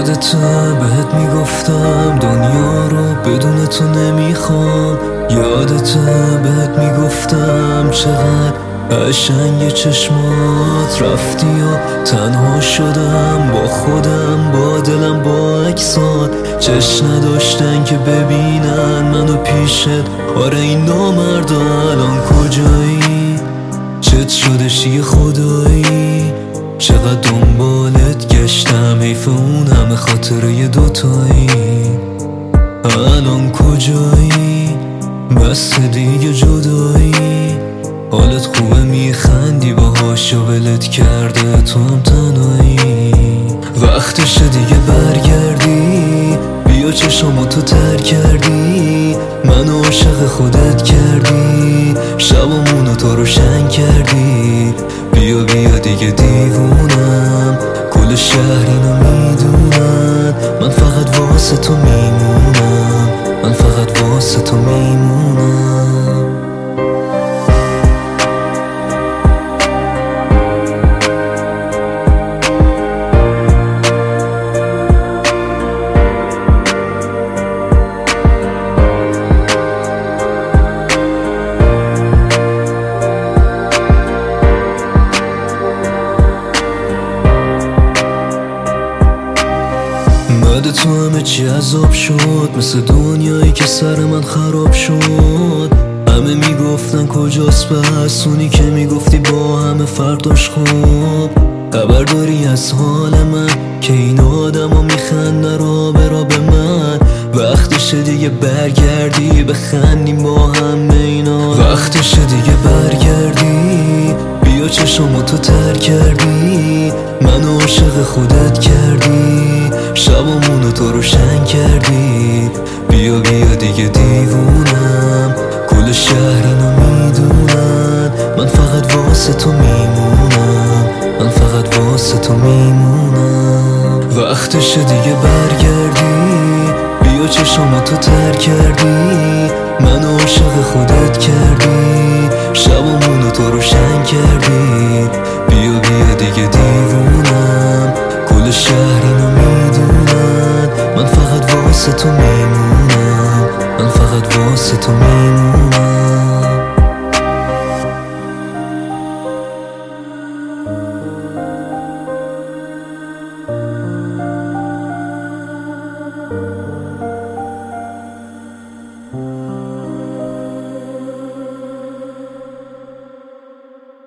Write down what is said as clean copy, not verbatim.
یادت بهت میگفتم دنیا رو بدون تو نمیخوام. یادت بهت میگفتم چقدر قشنگ چشمات. رفتی و تنها شدم با خودم، با دلم، با عکسات. چشم نداشتن که ببینن منو پیشت. آره این نامردا الان کجایی؟ چت شدش یه خدایی؟ چقدر دنبالت گشتم، حیف اون همه خاطره دوتایی. الان کجایی؟ بس دیگه جدایی. حالت خوبه میخندی باهاش و ولت کرده تو هم تنهایی. وقتشه دیگه برگردی، بیا چشامو تو تر کردی. منو عاشق خودت کردی، شبامونو تو روشن کردی. بیا بیا دیگه دیوونم، کل شهر اینو میدونن. من فقط واسه تو میمونم، من فقط واسه تو میمونم. بعد تو همه چی عذاب شد، مثل دنیایی که سر من خراب شد. همه میگفتن کجاست بس، اونی که میگفتی با همه فرداش خوب. خبر داری از حال من که این آدم ها میخنده را به من. وقتشه دیگه برگردی، بخندیم با همه اینا. وقتشه دیگه برگردی، بیا چشامو تو تر کردی. منو عاشق خودت کردی، شبامونو تو روشن کردی. بیا بیا دیگه دیوونم، کل شهر اینو میدونن. من فقط واسه تو میمونم، من فقط واسه تو میمونم. وقتشه دیگه برگردی، بیا چشامو تو تر کردی. منو عاشق خودت کردی، شبامونو تو روشن کردی. بیا بیا دیگه دیوونم، کل شهر اینو میدونن. من فقط واسه تو میمونم، من فقط واسه تو میمونم.